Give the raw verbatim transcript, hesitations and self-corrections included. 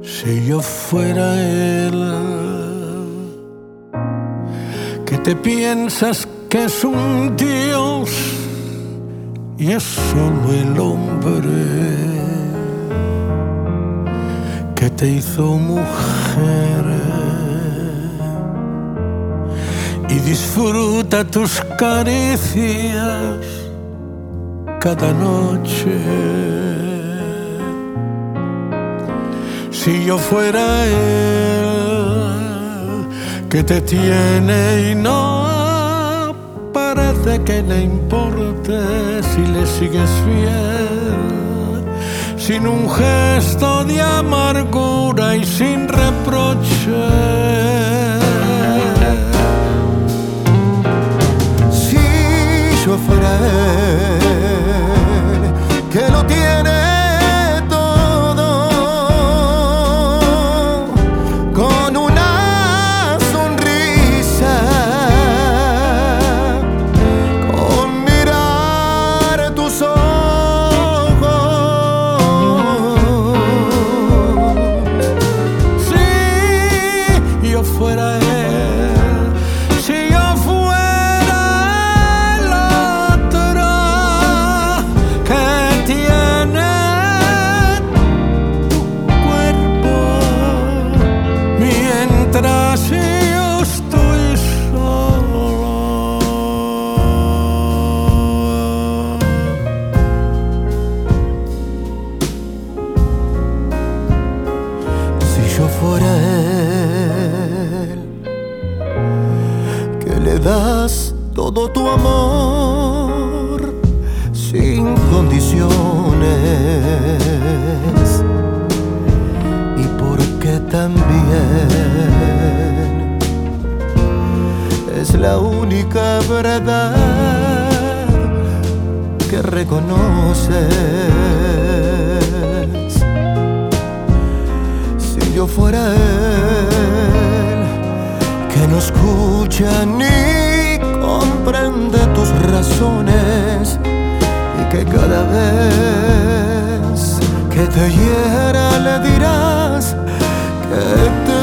Si yo fuera él, que te piensas que es un dios y es solo el hombre que te hizo mujer y disfruta tus caricias cada noche. Si yo fuera él, que te tiene y no parece que le importe si le sigues fiel, sin un gesto de amargura y sin reproche. Si yo fuera él, que lo tiene fuera él, si yo fuera el otro que tiene tu cuerpo mientras yo estoy solo. Si yo fuera él, le das todo tu amor sin condiciones, y porque también es la única verdad que reconoces. Si yo fuera él, que no escucha ni comprende tus razones y que cada vez que te hiera le dirás que te